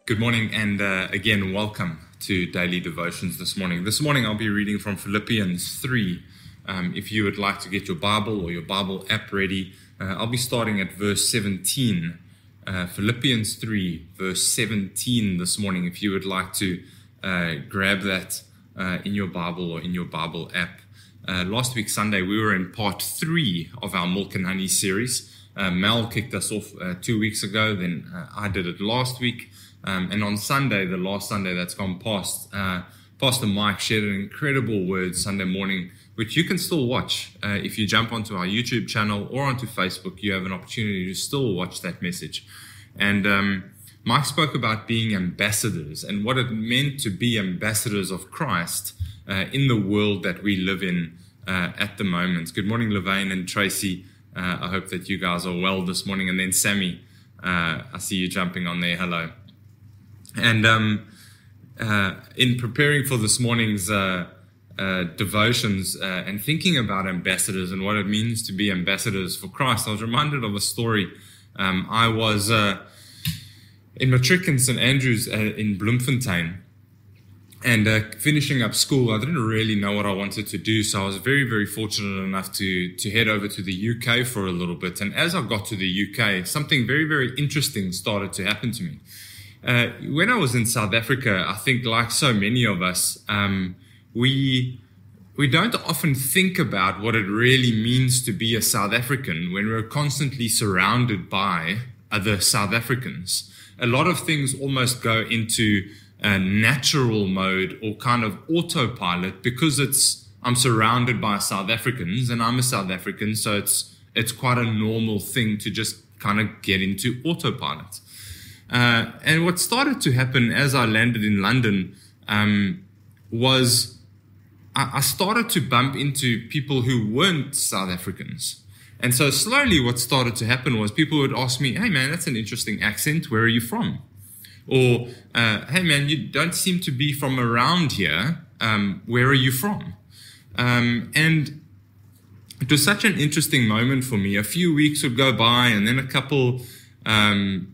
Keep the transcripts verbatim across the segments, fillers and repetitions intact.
Good morning, and uh, again, welcome to Daily Devotions this morning. This morning, I'll be reading from Philippians three. Um, if you would like to get your Bible or your Bible app ready, uh, I'll be starting at verse seventeen. Uh, Philippians three, verse seventeen this morning, if you would like to uh, grab that uh, in your Bible or in your Bible app. Uh, last week, Sunday, we were in part three of our Milk and Honey series. Uh, Mel kicked us off uh, two weeks ago, then uh, I did it last week. Um, and on Sunday, the last Sunday that's gone past, uh, Pastor Mike shared an incredible word Sunday morning, which you can still watch. Uh, if you jump onto our YouTube channel or onto Facebook, you have an opportunity to still watch that message. And um, Mike spoke about being ambassadors and what it meant to be ambassadors of Christ uh, in the world that we live in uh, at the moment. Good morning, Levain and Tracy. Uh, I hope that you guys are well this morning. And then Sammy, uh, I see you jumping on there. Hello. And um, uh, in preparing for this morning's uh, uh, devotions uh, and thinking about ambassadors and what it means to be ambassadors for Christ, I was reminded of a story. Um, I was uh, in matric in Saint Andrews uh, in Bloemfontein and uh, finishing up school. I didn't really know what I wanted to do, so I was very, very fortunate enough to, to head over to the U K for a little bit. And as I got to the U K, something very, very interesting started to happen to me. Uh, when I was in South Africa, I think like so many of us, um, we we don't often think about what it really means to be a South African when we're constantly surrounded by other South Africans. A lot of things almost go into a natural mode or kind of autopilot because it's I'm surrounded by South Africans and I'm a South African, so it's it's quite a normal thing to just kind of get into autopilot. Uh, and what started to happen as I landed in London um, was I, I started to bump into people who weren't South Africans. And so slowly what started to happen was people would ask me, hey man, that's an interesting accent. Where are you from? Or, uh, hey man, you don't seem to be from around here. Um, where are you from? Um, and it was such an interesting moment for me. A few weeks would go by and then a couple... Um,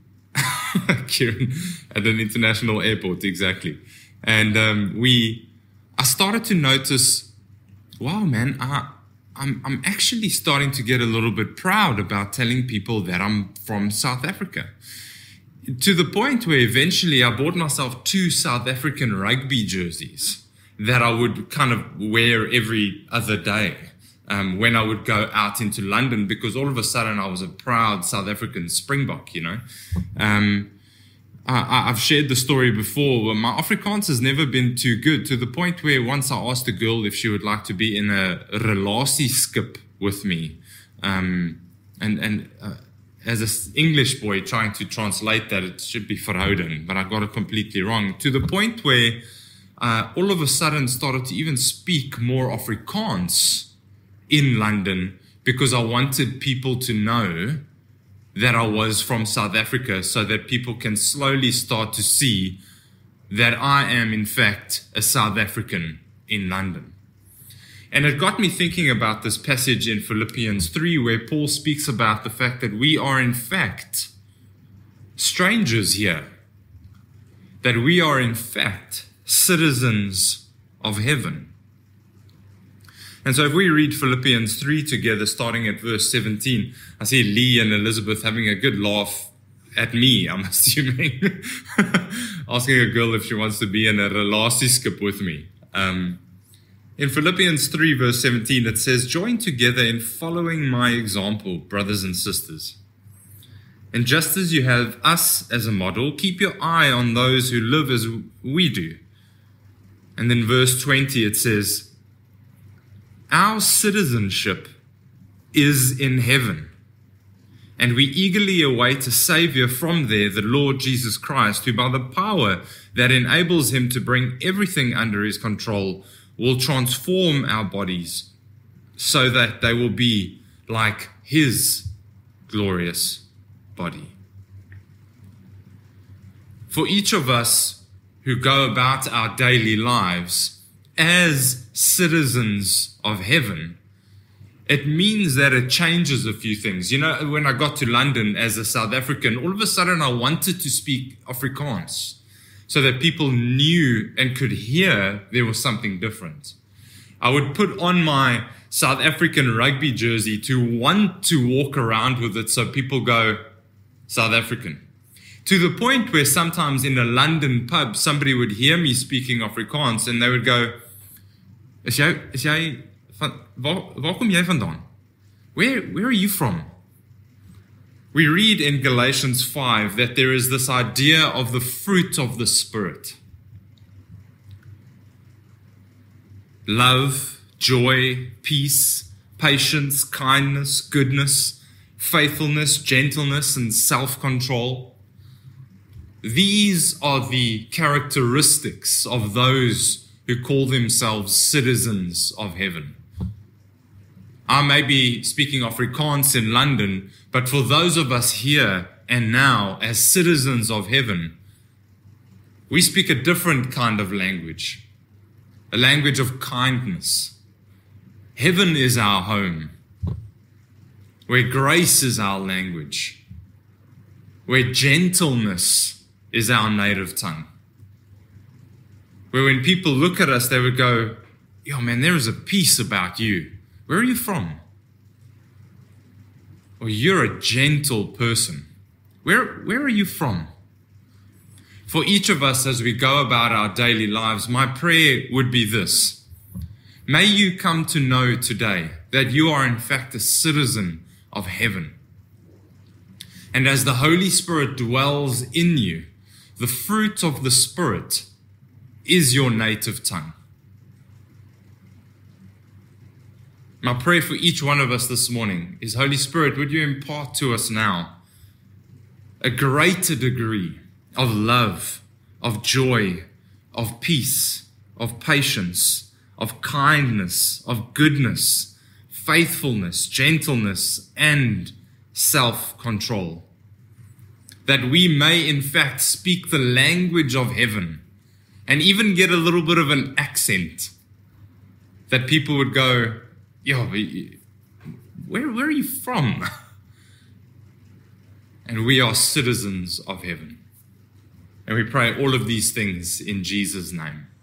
Kieran at an international airport, exactly. And um, we, I started to notice, wow, man, I, I'm, I'm actually starting to get a little bit proud about telling people that I'm from South Africa. To the point where eventually I bought myself two South African rugby jerseys that I would kind of wear every other day. Um, when I would go out into London, because all of a sudden I was a proud South African Springbok, you know. Um, I, I've shared the story before, but my Afrikaans has never been too good, to the point where once I asked a girl if she would like to be in a relatieskip with me. Um, and and uh, as an English boy trying to translate that, it should be verhouding, but I got it completely wrong. To the point where uh, all of a sudden started to even speak more Afrikaans in London because I wanted people to know that I was from South Africa so that people can slowly start to see that I am in fact a South African in London. And it got me thinking about this passage in Philippians three where Paul speaks about the fact that we are in fact strangers here, that we are in fact citizens of heaven. And so if we read Philippians three together, starting at verse seventeen, I see Lee and Elizabeth having a good laugh at me, I'm assuming, asking a girl if she wants to be in a relatieskip with me. Um, in Philippians three, verse seventeen, it says, join together in following my example, brothers and sisters. And just as you have us as a model, keep your eye on those who live as we do. And then verse twenty, it says, our citizenship is in heaven, and we eagerly await a Savior from there, the Lord Jesus Christ, who by the power that enables him to bring everything under his control will transform our bodies so that they will be like his glorious body. For each of us who go about our daily lives as citizens of heaven, it means that it changes a few things. You know, when I got to London as a South African, all of a sudden I wanted to speak Afrikaans. so that people knew and could hear there was something different. I would put on my South African rugby jersey to want to walk around with it so people go, South African. To the point where sometimes in a London pub, somebody would hear me speaking Afrikaans and they would go, Is jy, is jy, van, waar, waar kom jy vandaan? Where, where are you from? We read in Galatians five that there is this idea of the fruit of the Spirit. Love, joy, peace, patience, kindness, goodness, faithfulness, gentleness, and self-control. These are the characteristics of those who call themselves citizens of heaven. I may be speaking Afrikaans in London, but for those of us here and now as citizens of heaven, we speak a different kind of language, a language of kindness. Heaven is our home, where grace is our language, where gentleness is our native tongue. Where when people look at us, they would go, yo man, there is a peace about you. Where are you from? Or you're a gentle person. Where, where are you from? For each of us as we go about our daily lives, my prayer would be this. May you come to know today that you are in fact a citizen of heaven. And as the Holy Spirit dwells in you, the fruit of the Spirit is your native tongue. My prayer for each one of us this morning is, Holy Spirit, would you impart to us now a greater degree of love, of joy, of peace, of patience, of kindness, of goodness, faithfulness, gentleness, and self-control. That we may in fact speak the language of heaven and even get a little bit of an accent that people would go, yo, where, where are you from? And we are citizens of heaven. And we pray all of these things in Jesus' name.